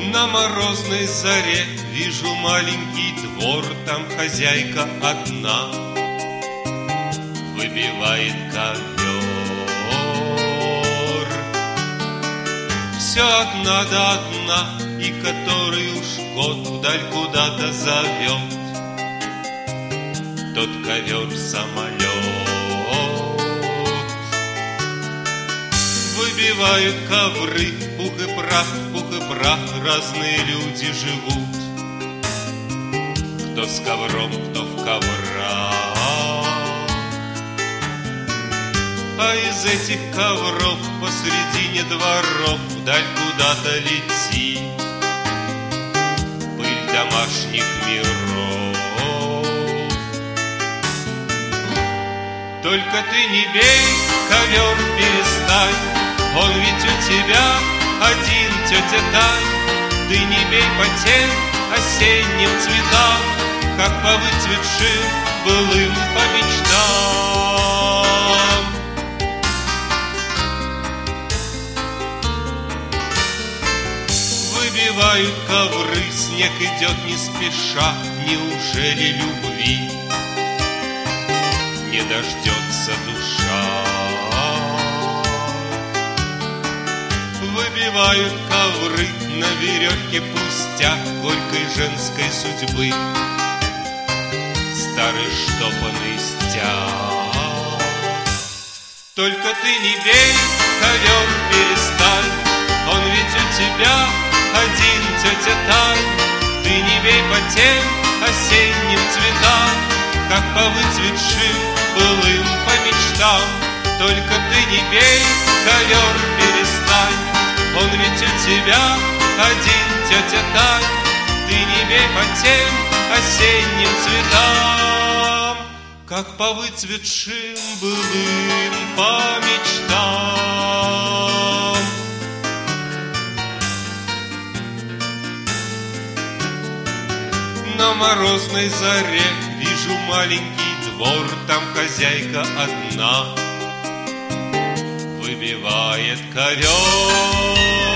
На морозной заре вижу маленький двор, там хозяйка одна выбивает ковер. Все одна да одна, и который уж год вдаль куда-то зовет. Тот ковер самолет. Выбивают ковры в пух и прах, разные люди живут. Кто с ковром, кто в коврах. А из этих ковров посредине дворов вдаль куда-то летит пыль домашних миров. Только ты не бей, ковер перестань, он ведь у тебя один, тетя Тань. Ты не бей по тем осенним цветам, как по выцветшим былым по мечтам. Выбивают ковры, снег идет не спеша. Неужели любви не дождется душа? Выбивают ковры на веревке пустяк горькой женской судьбы, старый штопанный стяг. Только ты не бей, ковер перестань, он ведь у тебя один, тетя Тань. Ты не бей по тем осенним цветам, как по выцветшим былым по мечтам. Только ты не бей, ковер перестань, он ведь у тебя один, тетя Тань. Ты не бей по тем осенним цветам, как по выцветшим былым по мечтам. На морозной заре вижу маленький двор, там хозяйка одна выбивает ковер.